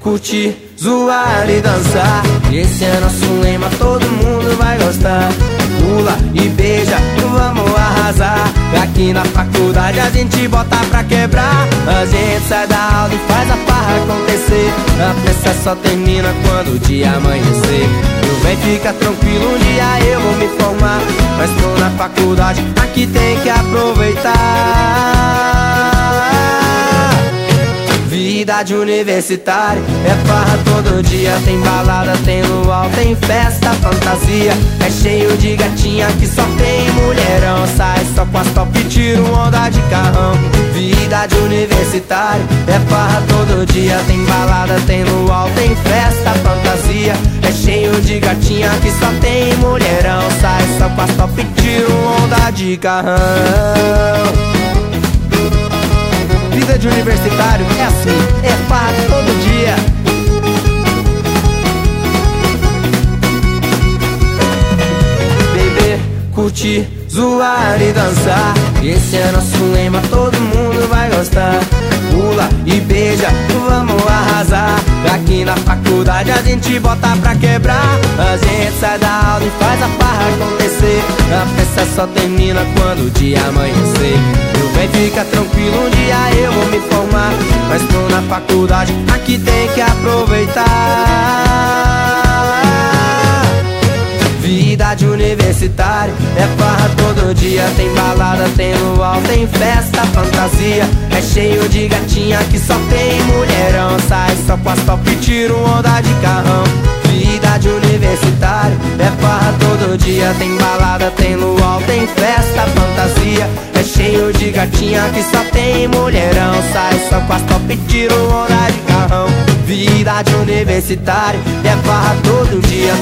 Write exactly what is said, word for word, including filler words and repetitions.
curtir, zoar e dançar. Esse é nosso lema, todo mundo vai gostar. Pula e beija, vamos arrasar. Aqui na faculdade a gente bota pra quebrar. A gente sai da aula e faz a farra acontecer. A festa só termina quando o dia amanhecer. Eu vem, fica tranquilo, um dia eu vou me formar. Mas tô na faculdade, aqui tem que aproveitar. Vida de universitário é farra todo dia. Tem balada, tem luau, tem festa, fantasia. É cheio de gatinha que só tem mulherão. Sai só com as top, tiro onda de carrão. Vida de universitário é farra todo dia. Tem balada, tem luau, tem festa, fantasia. É cheio de gatinha que só tem mulherão. Sai só com as top, tiro onda de carrão. Vida de universitário é assim, é farra todo dia. Beber, curtir, zoar e dançar. Esse é nosso lema, todo mundo vai gostar. Pula e beija, vamos arrasar. Aqui na faculdade a gente bota pra quebrar. A gente sai da aula e faz a farra acontecer. A festa só termina quando o dia amanhecer. Eu vem, fica tranquilo, um dia eu vou me formar. Mas tô na faculdade, aqui tem que aproveitar. Vida de universitário é farra todo dia. Tem balada, tem luau, tem festa, fantasia. É cheio de gatinha que só tem mulherão. Sai só com as top, tiro onda de carrão. Vida de universitário é farra todo dia. Tem balada, tem luau, tem festa, fantasia. É cheio de gatinha que só tem mulherão. Sai só com as top, tiro onda de carrão. Vida de universitário é farra todo dia.